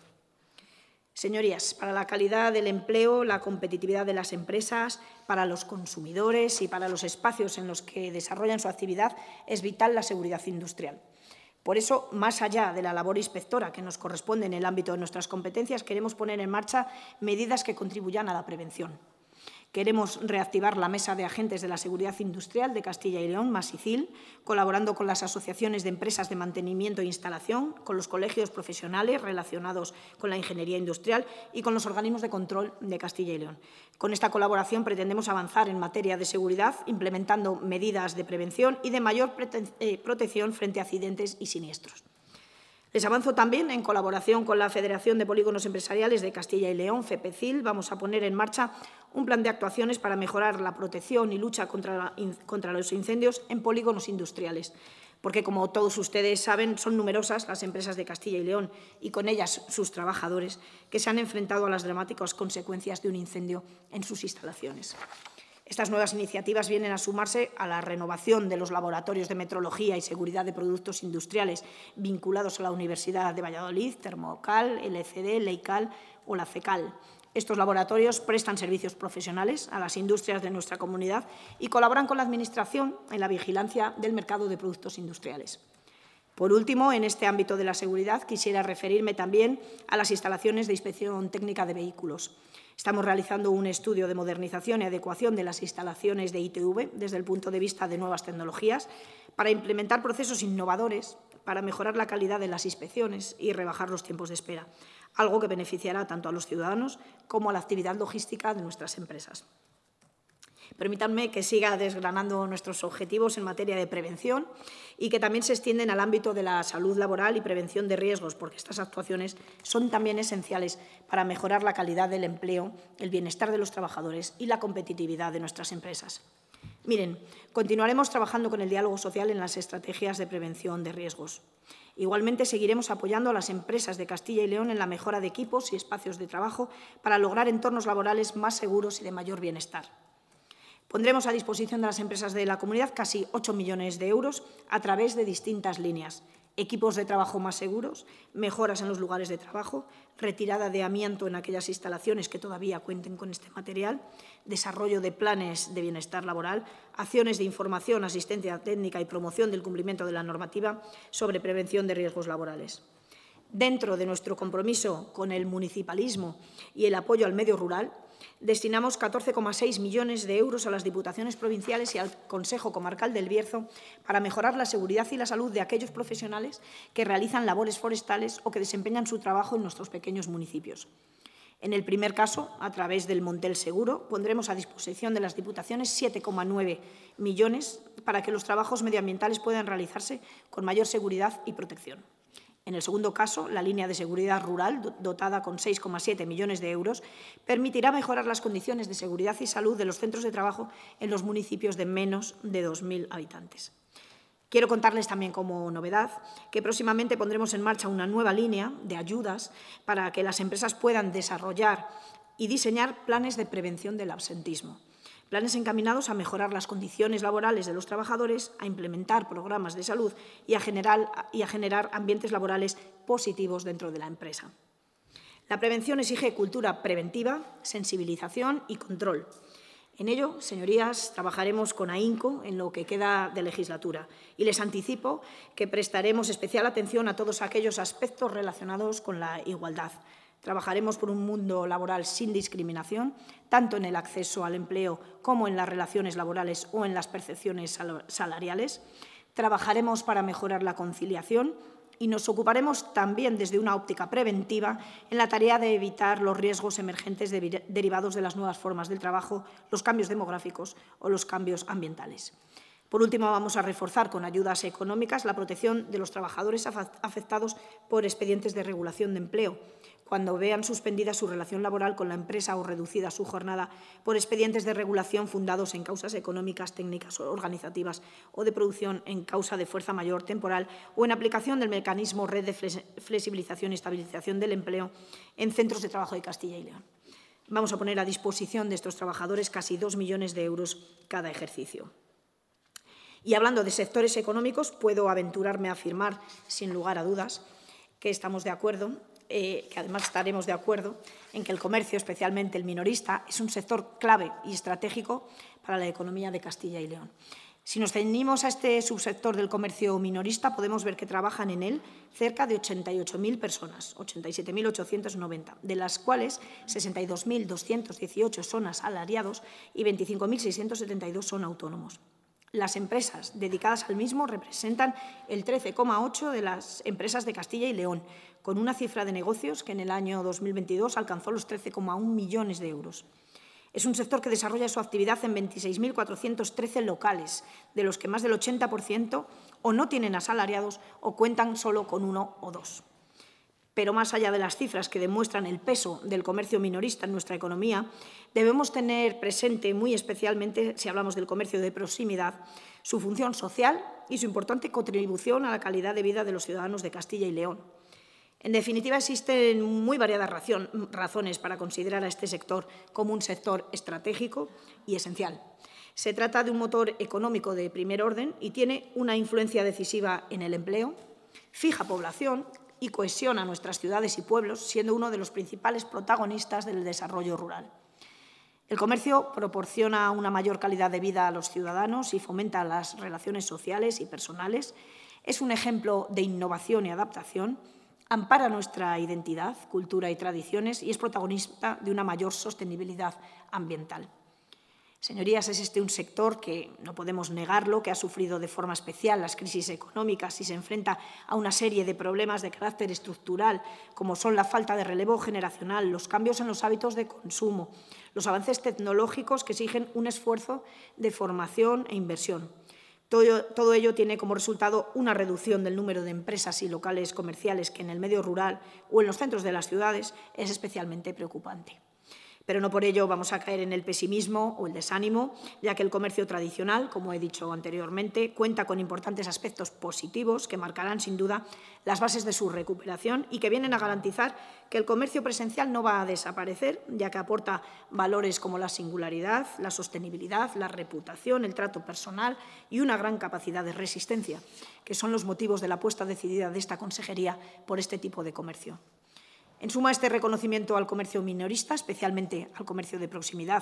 Señorías, para la calidad del empleo, la competitividad de las empresas, para los consumidores y para los espacios en los que desarrollan su actividad, es vital la seguridad industrial. Por eso, más allá de la labor inspectora que nos corresponde en el ámbito de nuestras competencias, queremos poner en marcha medidas que contribuyan a la prevención. Queremos reactivar la Mesa de Agentes de la Seguridad Industrial de Castilla y León, MASICIL, colaborando con las asociaciones de empresas de mantenimiento e instalación, con los colegios profesionales relacionados con la ingeniería industrial y con los organismos de control de Castilla y León. Con esta colaboración pretendemos avanzar en materia de seguridad, implementando medidas de prevención y de mayor protección frente a accidentes y siniestros. Les avanzo también, en colaboración con la Federación de Polígonos Empresariales de Castilla y León, FEPECIL, vamos a poner en marcha un plan de actuaciones para mejorar la protección y lucha contra los incendios en polígonos industriales, porque, como todos ustedes saben, son numerosas las empresas de Castilla y León y con ellas sus trabajadores que se han enfrentado a las dramáticas consecuencias de un incendio en sus instalaciones. Estas nuevas iniciativas vienen a sumarse a la renovación de los laboratorios de metrología y seguridad de productos industriales vinculados a la Universidad de Valladolid, Termocal, LCD, Leical o la CECAL. Estos laboratorios prestan servicios profesionales a las industrias de nuestra comunidad y colaboran con la Administración en la vigilancia del mercado de productos industriales. Por último, en este ámbito de la seguridad, quisiera referirme también a las instalaciones de inspección técnica de vehículos. Estamos realizando un estudio de modernización y adecuación de las instalaciones de ITV desde el punto de vista de nuevas tecnologías para implementar procesos innovadores para mejorar la calidad de las inspecciones y rebajar los tiempos de espera, algo que beneficiará tanto a los ciudadanos como a la actividad logística de nuestras empresas. Permítanme que siga desgranando nuestros objetivos en materia de prevención y que también se extienden al ámbito de la salud laboral y prevención de riesgos, porque estas actuaciones son también esenciales para mejorar la calidad del empleo, el bienestar de los trabajadores y la competitividad de nuestras empresas. Miren, continuaremos trabajando con el diálogo social en las estrategias de prevención de riesgos. Igualmente, seguiremos apoyando a las empresas de Castilla y León en la mejora de equipos y espacios de trabajo para lograr entornos laborales más seguros y de mayor bienestar. Pondremos a disposición de las empresas de la comunidad casi 8 millones de euros a través de distintas líneas: equipos de trabajo más seguros, mejoras en los lugares de trabajo, retirada de amianto en aquellas instalaciones que todavía cuenten con este material, desarrollo de planes de bienestar laboral, acciones de información, asistencia técnica y promoción del cumplimiento de la normativa sobre prevención de riesgos laborales. Dentro de nuestro compromiso con el municipalismo y el apoyo al medio rural, destinamos 14,6 millones de euros a las Diputaciones provinciales y al Consejo Comarcal del Bierzo para mejorar la seguridad y la salud de aquellos profesionales que realizan labores forestales o que desempeñan su trabajo en nuestros pequeños municipios. En el primer caso, a través del Montel Seguro, pondremos a disposición de las Diputaciones 7,9 millones para que los trabajos medioambientales puedan realizarse con mayor seguridad y protección. En el segundo caso, la línea de seguridad rural, dotada con 6,7 millones de euros, permitirá mejorar las condiciones de seguridad y salud de los centros de trabajo en los municipios de menos de 2.000 habitantes. Quiero contarles también como novedad que próximamente pondremos en marcha una nueva línea de ayudas para que las empresas puedan desarrollar y diseñar planes de prevención del absentismo. Planes encaminados a mejorar las condiciones laborales de los trabajadores, a implementar programas de salud y a generar ambientes laborales positivos dentro de la empresa. La prevención exige cultura preventiva, sensibilización y control. En ello, señorías, trabajaremos con ahínco en lo que queda de legislatura y les anticipo que prestaremos especial atención a todos aquellos aspectos relacionados con la igualdad. Trabajaremos por un mundo laboral sin discriminación, tanto en el acceso al empleo como en las relaciones laborales o en las percepciones salariales. Trabajaremos para mejorar la conciliación y nos ocuparemos también desde una óptica preventiva en la tarea de evitar los riesgos emergentes derivados de las nuevas formas del trabajo, los cambios demográficos o los cambios ambientales. Por último, vamos a reforzar con ayudas económicas la protección de los trabajadores afectados por expedientes de regulación de empleo, cuando vean suspendida su relación laboral con la empresa o reducida su jornada por expedientes de regulación fundados en causas económicas, técnicas o organizativas o de producción en causa de fuerza mayor temporal o en aplicación del mecanismo Red de Flexibilización y Estabilización del Empleo en centros de trabajo de Castilla y León. Vamos a poner a disposición de estos trabajadores casi 2 millones de euros cada ejercicio. Y hablando de sectores económicos, puedo aventurarme a afirmar, sin lugar a dudas, que estamos de acuerdo, que además estaremos de acuerdo en que el comercio, especialmente el minorista, es un sector clave y estratégico para la economía de Castilla y León. Si nos ceñimos a este subsector del comercio minorista, podemos ver que trabajan en él cerca de 88.000 personas, 87.890, de las cuales 62.218 son asalariados y 25.672 son autónomos. Las empresas dedicadas al mismo representan el 13,8% de las empresas de Castilla y León, con una cifra de negocios que en el año 2022 alcanzó los 13,1 millones de euros. Es un sector que desarrolla su actividad en 26.413 locales, de los que más del 80% o no tienen asalariados o cuentan solo con 1 o 2. Pero más allá de las cifras que demuestran el peso del comercio minorista en nuestra economía, debemos tener presente muy especialmente, si hablamos del comercio de proximidad, su función social y su importante contribución a la calidad de vida de los ciudadanos de Castilla y León. En definitiva, existen muy variadas razones para considerar a este sector como un sector estratégico y esencial. Se trata de un motor económico de primer orden y tiene una influencia decisiva en el empleo, fija población y cohesiona nuestras ciudades y pueblos, siendo uno de los principales protagonistas del desarrollo rural. El comercio proporciona una mayor calidad de vida a los ciudadanos y fomenta las relaciones sociales y personales. Es un ejemplo de innovación y adaptación, ampara nuestra identidad, cultura y tradiciones y es protagonista de una mayor sostenibilidad ambiental. Señorías, es este un sector que, no podemos negarlo, que ha sufrido de forma especial las crisis económicas y se enfrenta a una serie de problemas de carácter estructural, como son la falta de relevo generacional, los cambios en los hábitos de consumo, los avances tecnológicos que exigen un esfuerzo de formación e inversión. Todo ello tiene como resultado una reducción del número de empresas y locales comerciales que en el medio rural o en los centros de las ciudades es especialmente preocupante. Pero no por ello vamos a caer en el pesimismo o el desánimo, ya que el comercio tradicional, como he dicho anteriormente, cuenta con importantes aspectos positivos que marcarán sin duda las bases de su recuperación y que vienen a garantizar que el comercio presencial no va a desaparecer, ya que aporta valores como la singularidad, la sostenibilidad, la reputación, el trato personal y una gran capacidad de resistencia, que son los motivos de la apuesta decidida de esta consejería por este tipo de comercio. En suma, este reconocimiento al comercio minorista, especialmente al comercio de proximidad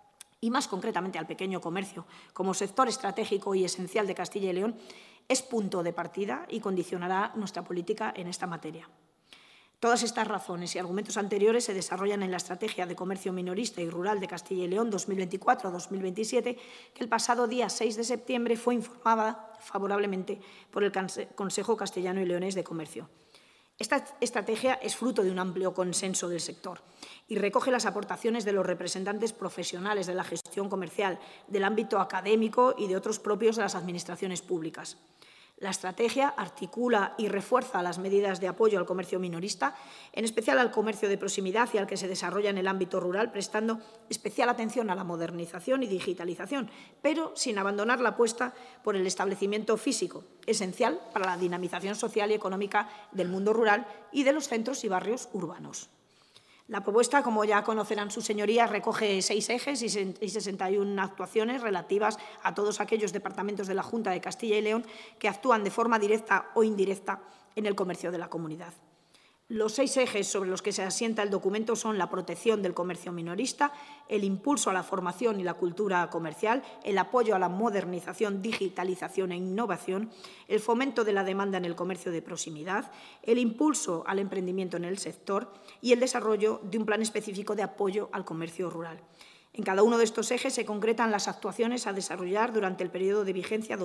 y más concretamente al pequeño comercio como sector estratégico y esencial de Castilla y León, es punto de partida y condicionará nuestra política en esta materia. Todas estas razones y argumentos anteriores se desarrollan en la Estrategia de Comercio Minorista y Rural de Castilla y León 2024-2027, que el pasado día 6 de septiembre fue informada favorablemente por el Consejo Castellano y Leonés de Comercio. Esta estrategia es fruto de un amplio consenso del sector y recoge las aportaciones de los representantes profesionales de la gestión comercial, del ámbito académico y de otros propios de las administraciones públicas. La estrategia articula y refuerza las medidas de apoyo al comercio minorista, en especial al comercio de proximidad y al que se desarrolla en el ámbito rural, prestando especial atención a la modernización y digitalización, pero sin abandonar la apuesta por el establecimiento físico, esencial para la dinamización social y económica del mundo rural y de los centros y barrios urbanos. La propuesta, como ya conocerán sus señorías, recoge 6 ejes y 61 actuaciones relativas a todos aquellos departamentos de la Junta de Castilla y León que actúan de forma directa o indirecta en el comercio de la comunidad. Los 6 ejes sobre los que se asienta el documento son la protección del comercio minorista, el impulso a la formación y la cultura comercial, el apoyo a la modernización, digitalización e innovación, el fomento de la demanda en el comercio de proximidad, el impulso al emprendimiento en el sector y el desarrollo de un plan específico de apoyo al comercio rural. En cada uno de estos ejes se concretan las actuaciones a desarrollar durante el periodo de vigencia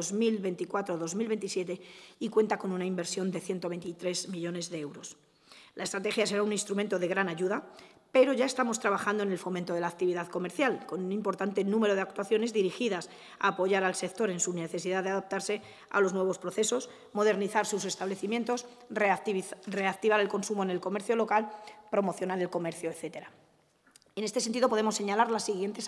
2024-2027 y cuenta con una inversión de 123 millones de euros. La estrategia será un instrumento de gran ayuda, pero ya estamos trabajando en el fomento de la actividad comercial, con un importante número de actuaciones dirigidas a apoyar al sector en su necesidad de adaptarse a los nuevos procesos, modernizar sus establecimientos, reactivar el consumo en el comercio local, promocionar el comercio, etc. En este sentido, podemos señalar las siguientes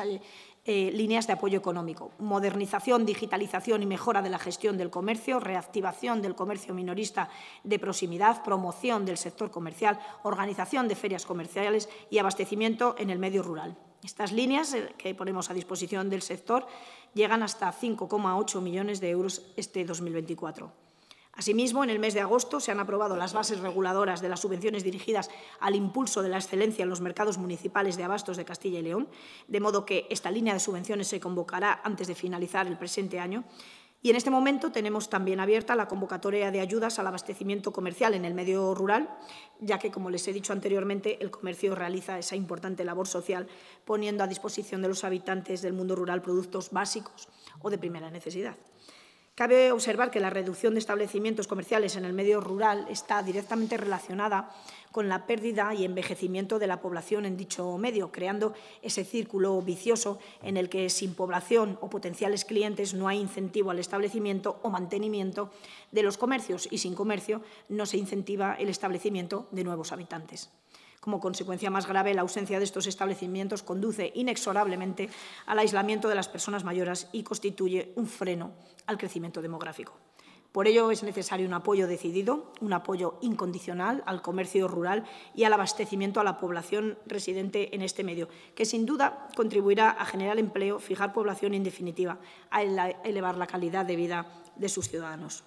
líneas de apoyo económico: modernización, digitalización y mejora de la gestión del comercio, reactivación del comercio minorista de proximidad, promoción del sector comercial, organización de ferias comerciales y abastecimiento en el medio rural. Estas líneas que ponemos a disposición del sector llegan hasta 5,8 millones de euros este 2024. Asimismo, en el mes de agosto se han aprobado las bases reguladoras de las subvenciones dirigidas al impulso de la excelencia en los mercados municipales de abastos de Castilla y León, de modo que esta línea de subvenciones se convocará antes de finalizar el presente año. Y en este momento tenemos también abierta la convocatoria de ayudas al abastecimiento comercial en el medio rural, ya que, como les he dicho anteriormente, el comercio realiza esa importante labor social, poniendo a disposición de los habitantes del mundo rural productos básicos o de primera necesidad. Cabe observar que la reducción de establecimientos comerciales en el medio rural está directamente relacionada con la pérdida y envejecimiento de la población en dicho medio, creando ese círculo vicioso en el que sin población o potenciales clientes no hay incentivo al establecimiento o mantenimiento de los comercios y sin comercio no se incentiva el establecimiento de nuevos habitantes. Como consecuencia más grave, la ausencia de estos establecimientos conduce inexorablemente al aislamiento de las personas mayores y constituye un freno al crecimiento demográfico. Por ello, es necesario un apoyo decidido, un apoyo incondicional al comercio rural y al abastecimiento a la población residente en este medio, que sin duda contribuirá a generar empleo, fijar población y, en definitiva, a elevar la calidad de vida de sus ciudadanos.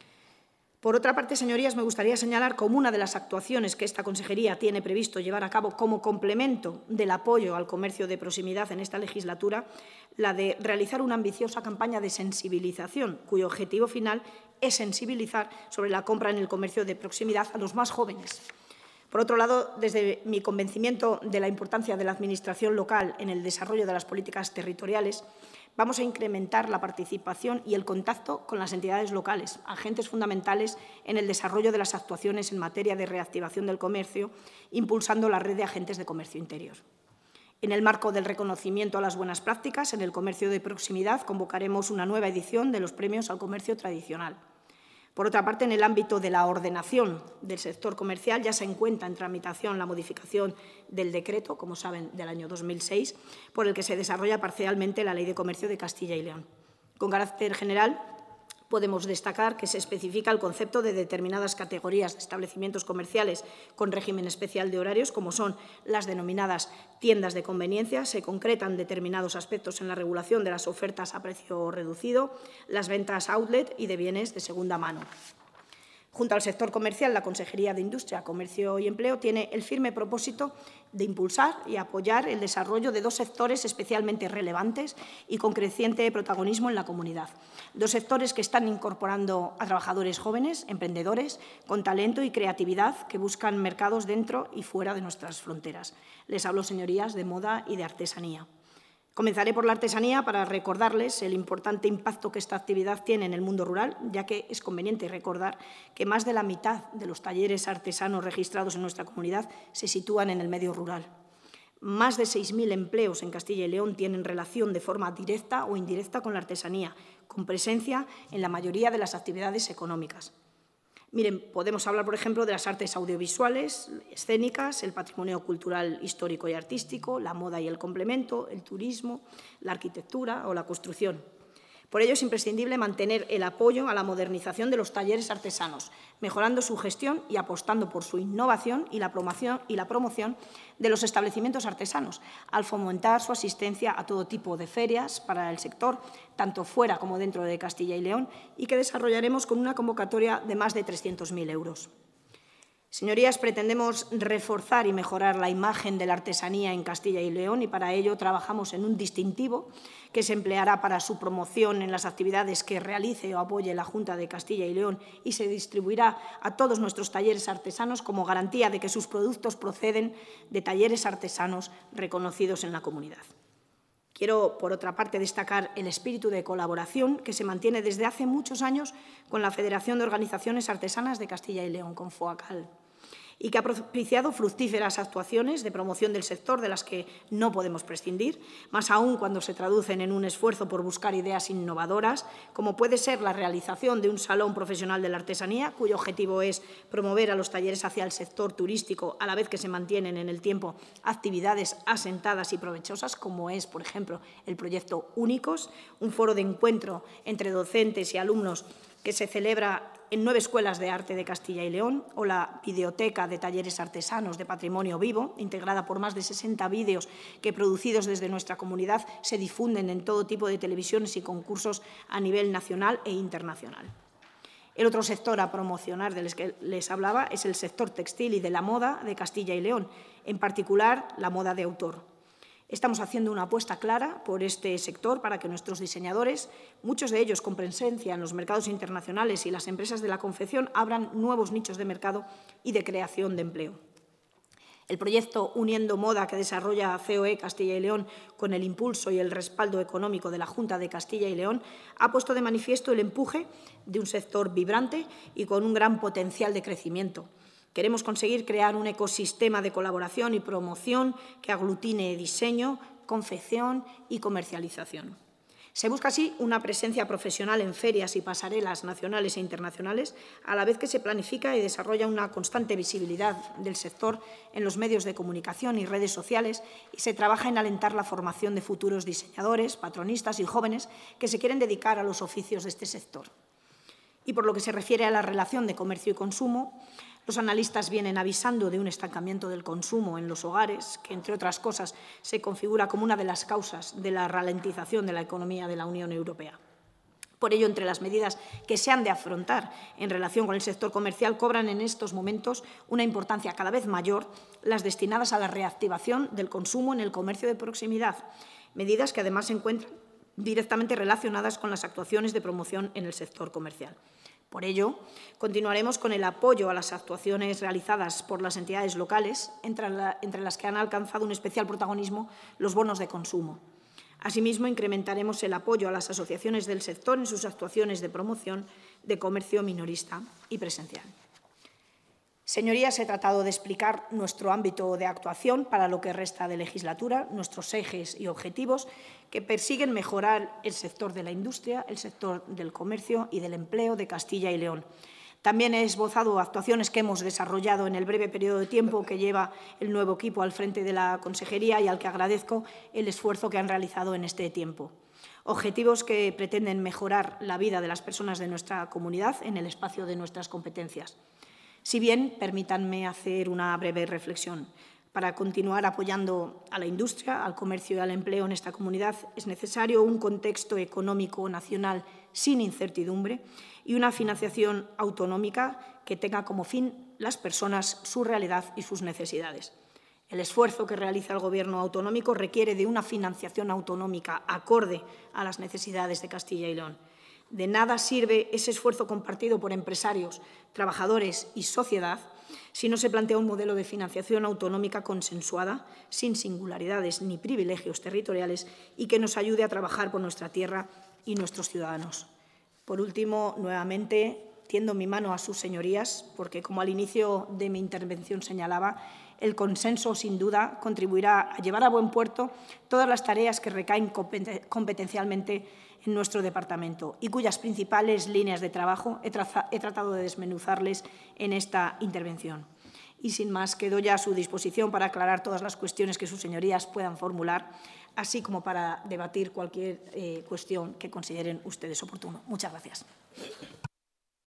Por otra parte, señorías, me gustaría señalar como una de las actuaciones que esta consejería tiene previsto llevar a cabo como complemento del apoyo al comercio de proximidad en esta legislatura, la de realizar una ambiciosa campaña de sensibilización, cuyo objetivo final es sensibilizar sobre la compra en el comercio de proximidad a los más jóvenes. Por otro lado, desde mi convencimiento de la importancia de la Administración local en el desarrollo de las políticas territoriales, vamos a incrementar la participación y el contacto con las entidades locales, agentes fundamentales en el desarrollo de las actuaciones en materia de reactivación del comercio, impulsando la red de agentes de comercio interior. En el marco del reconocimiento a las buenas prácticas en el comercio de proximidad, convocaremos una nueva edición de los premios al comercio tradicional. Por otra parte, en el ámbito de la ordenación del sector comercial ya se encuentra en tramitación la modificación del decreto, como saben, del año 2006, por el que se desarrolla parcialmente la Ley de Comercio de Castilla y León. Con carácter general, podemos destacar que se especifica el concepto de determinadas categorías de establecimientos comerciales con régimen especial de horarios, como son las denominadas tiendas de conveniencia. Se concretan determinados aspectos en la regulación de las ofertas a precio reducido, las ventas outlet y de bienes de segunda mano. Junto al sector comercial, la Consejería de Industria, Comercio y Empleo tiene el firme propósito de impulsar y apoyar el desarrollo de dos sectores especialmente relevantes y con creciente protagonismo en la comunidad. Dos sectores que están incorporando a trabajadores jóvenes, emprendedores, con talento y creatividad que buscan mercados dentro y fuera de nuestras fronteras. Les hablo, señorías, de moda y de artesanía. Comenzaré por la artesanía para recordarles el importante impacto que esta actividad tiene en el mundo rural, ya que es conveniente recordar que más de la mitad de los talleres artesanos registrados en nuestra comunidad se sitúan en el medio rural. Más de 6.000 empleos en Castilla y León tienen relación de forma directa o indirecta con la artesanía, con presencia en la mayoría de las actividades económicas. Miren, podemos hablar, por ejemplo, de las artes audiovisuales, escénicas, el patrimonio cultural, histórico y artístico, la moda y el complemento, el turismo, la arquitectura o la construcción. Por ello, es imprescindible mantener el apoyo a la modernización de los talleres artesanos, mejorando su gestión y apostando por su innovación y la promoción de los establecimientos artesanos, al fomentar su asistencia a todo tipo de ferias para el sector, tanto fuera como dentro de Castilla y León, y que desarrollaremos con una convocatoria de más de 300.000 euros. Señorías, pretendemos reforzar y mejorar la imagen de la artesanía en Castilla y León y para ello trabajamos en un distintivo que se empleará para su promoción en las actividades que realice o apoye la Junta de Castilla y León y se distribuirá a todos nuestros talleres artesanos como garantía de que sus productos proceden de talleres artesanos reconocidos en la comunidad. Quiero, por otra parte, destacar el espíritu de colaboración que se mantiene desde hace muchos años con la Federación de Organizaciones Artesanas de Castilla y León, con FOACAL, y que ha propiciado fructíferas actuaciones de promoción del sector de las que no podemos prescindir, más aún cuando se traducen en un esfuerzo por buscar ideas innovadoras, como puede ser la realización de un salón profesional de la artesanía, cuyo objetivo es promover a los talleres hacia el sector turístico, a la vez que se mantienen en el tiempo actividades asentadas y provechosas, como es, por ejemplo, el proyecto Únicos, un foro de encuentro entre docentes y alumnos que se celebra en 9 escuelas de arte de Castilla y León, o la videoteca de talleres artesanos de patrimonio vivo, integrada por más de 60 vídeos que, producidos desde nuestra comunidad, se difunden en todo tipo de televisiones y concursos a nivel nacional e internacional. El otro sector a promocionar del que les hablaba es el sector textil y de la moda de Castilla y León, en particular la moda de autor. Estamos haciendo una apuesta clara por este sector para que nuestros diseñadores, muchos de ellos con presencia en los mercados internacionales y las empresas de la confección, abran nuevos nichos de mercado y de creación de empleo. El proyecto Uniendo Moda que desarrolla COE Castilla y León con el impulso y el respaldo económico de la Junta de Castilla y León ha puesto de manifiesto el empuje de un sector vibrante y con un gran potencial de crecimiento. Queremos conseguir crear un ecosistema de colaboración y promoción que aglutine diseño, confección y comercialización. Se busca así una presencia profesional en ferias y pasarelas nacionales e internacionales, a la vez que se planifica y desarrolla una constante visibilidad del sector en los medios de comunicación y redes sociales y se trabaja en alentar la formación de futuros diseñadores, patronistas y jóvenes que se quieren dedicar a los oficios de este sector. Y por lo que se refiere a la relación de comercio y consumo, los analistas vienen avisando de un estancamiento del consumo en los hogares, que, entre otras cosas, se configura como una de las causas de la ralentización de la economía de la Unión Europea. Por ello, entre las medidas que se han de afrontar en relación con el sector comercial, cobran en estos momentos una importancia cada vez mayor las destinadas a la reactivación del consumo en el comercio de proximidad, medidas que además se encuentran directamente relacionadas con las actuaciones de promoción en el sector comercial. Por ello, continuaremos con el apoyo a las actuaciones realizadas por las entidades locales, entre las que han alcanzado un especial protagonismo los bonos de consumo. Asimismo, incrementaremos el apoyo a las asociaciones del sector en sus actuaciones de promoción de comercio minorista y presencial. Señorías, he tratado de explicar nuestro ámbito de actuación para lo que resta de legislatura, nuestros ejes y objetivos que persiguen mejorar el sector de la industria, el sector del comercio y del empleo de Castilla y León. También he esbozado actuaciones que hemos desarrollado en el breve periodo de tiempo que lleva el nuevo equipo al frente de la Consejería y al que agradezco el esfuerzo que han realizado en este tiempo. Objetivos que pretenden mejorar la vida de las personas de nuestra comunidad en el espacio de nuestras competencias. Si bien, permítanme hacer una breve reflexión. Para continuar apoyando a la industria, al comercio y al empleo en esta comunidad es necesario un contexto económico nacional sin incertidumbre y una financiación autonómica que tenga como fin las personas, su realidad y sus necesidades. El esfuerzo que realiza el Gobierno autonómico requiere de una financiación autonómica acorde a las necesidades de Castilla y León. De nada sirve ese esfuerzo compartido por empresarios, trabajadores y sociedad si no se plantea un modelo de financiación autonómica consensuada, sin singularidades ni privilegios territoriales y que nos ayude a trabajar por nuestra tierra y nuestros ciudadanos. Por último, nuevamente, tiendo mi mano a sus señorías, porque, como al inicio de mi intervención señalaba, el consenso, sin duda, contribuirá a llevar a buen puerto todas las tareas que recaen competencialmente en nuestro departamento y cuyas principales líneas de trabajo he tratado de desmenuzarles en esta intervención. Y, sin más, quedo ya a su disposición para aclarar todas las cuestiones que sus señorías puedan formular, así como para debatir cualquier cuestión que consideren ustedes oportuno. Muchas gracias.